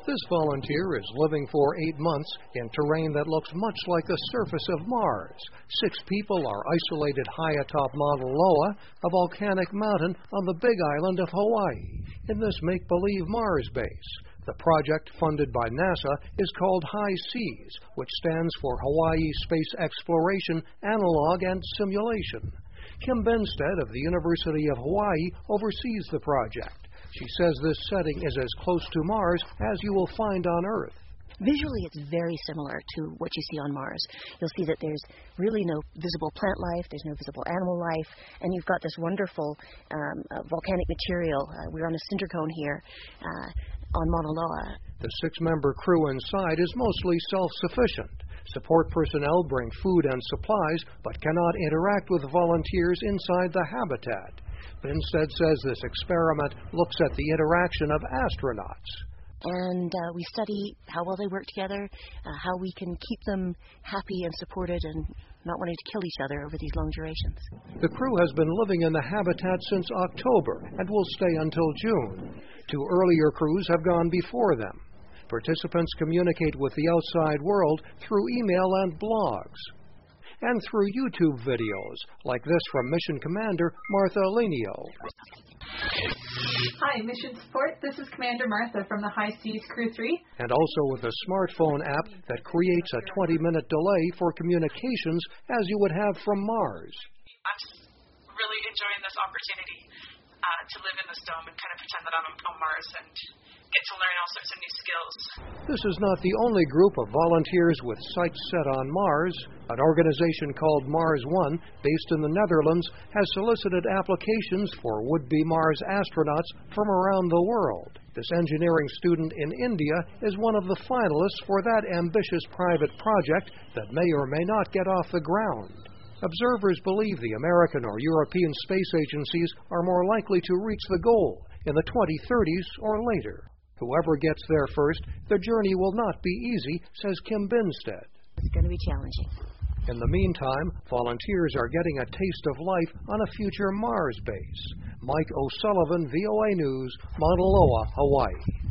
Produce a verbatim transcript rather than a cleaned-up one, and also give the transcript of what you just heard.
This volunteer is living for eight months in terrain that looks much like the surface of Mars. Six people are isolated high atop Mauna Loa, a volcanic mountain on the Big Island of Hawaii, in this make-believe Mars base. The project, funded by NASA, is called HI-SEAS, which stands for Hawaii Space Exploration, Analog, and Simulation. Kim Benstead of the University of Hawaii oversees the project. She says this setting is as close to Mars as you will find on Earth. Visually, it's very similar to what you see on Mars. You'll see that there's really no visible plant life, there's no visible animal life, and you've got this wonderful um, uh, volcanic material. Uh, we're on a cinder cone here uh, on Mauna Loa. The six-member crew inside is mostly self-sufficient. Support personnel bring food and supplies, but cannot interact with volunteers inside the habitat. Benstead says this experiment looks at the interaction of astronauts. And uh, we study how well they work together, uh, how we can keep them happy and supported and not wanting to kill each other over these long durations. The crew has been living in the habitat since October and will stay until June. Two earlier crews have gone before them. Participants communicate with the outside world through email and blogs, and through YouTube videos, like this from Mission Commander Martha Lenio. Hi, Mission Support. This is Commander Martha from the HI-SEAS Crew three. And also with a smartphone app that creates a twenty-minute delay for communications as you would have from Mars. I'm just really enjoying this opportunity uh, to live in this dome and kind of pretend that I'm on Mars and get to learn all sorts of new skills. This is not the only group of volunteers with sights set on Mars. An organization called Mars One, based in the Netherlands, has solicited applications for would-be Mars astronauts from around the world. This engineering student in India is one of the finalists for that ambitious private project that may or may not get off the ground. Observers believe the American or European space agencies are more likely to reach the goal in the twenty thirties or later. Whoever gets there first, the journey will not be easy, says Kim Benstead. It's going to be challenging. In the meantime, volunteers are getting a taste of life on a future Mars base. Mike O'Sullivan, V O A News, Mauna Loa, Hawaii.